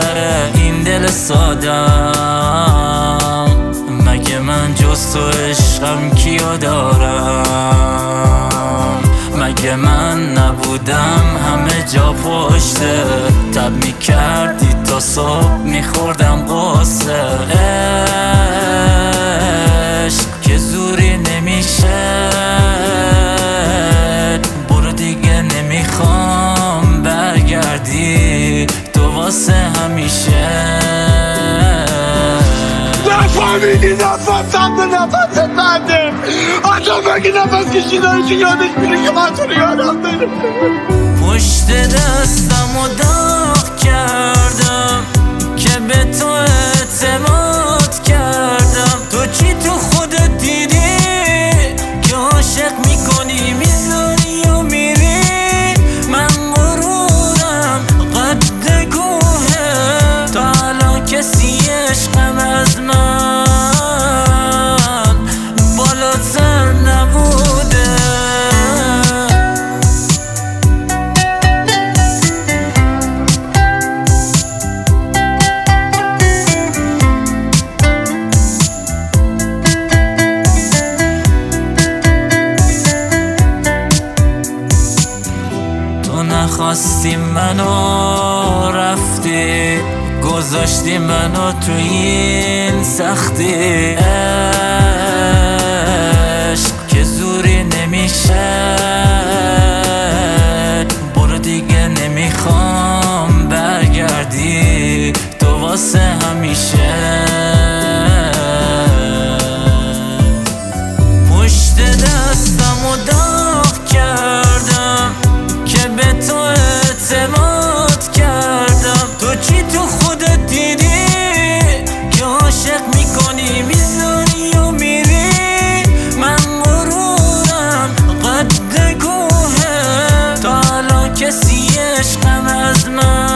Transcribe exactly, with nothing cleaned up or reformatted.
سر این دل سادم، مگه من جز تو عشقم کیو دارم؟ مگه من نبودم همه جا پشته، تب میکردی تا صبح میخوردم قصه. عشق که زوری نمیشه، برو دیگه نمیخوام برگردی تو واسه همیشه. نفهمیدی نفسم به نفست بنده، آدم اگه نفس کشیدنش یادش میره که من تو رو یادم داره. پشت دستم و داغ کردم که به تو اعتماد کردم. تو چی تو خودت دیدی که عاشق میکنی میذاری و میری؟ من غرورم قد کوهه، تا الان کسی عشقم از من بالاتر نبوده. نخواستی منو رفتی، گذاشتی منو تو این سختی. عشق که زوری نمیشه، برو دیگه نمیخوام برگردی تو واسه همیشه. پشت دستم و داغ کردم که به تو اعتماد کردم. تو چی تو خودت دیدی که عاشق میکنی میذاری و میری؟ من غرورم قد کوهه، تا الان کسی عشقم از من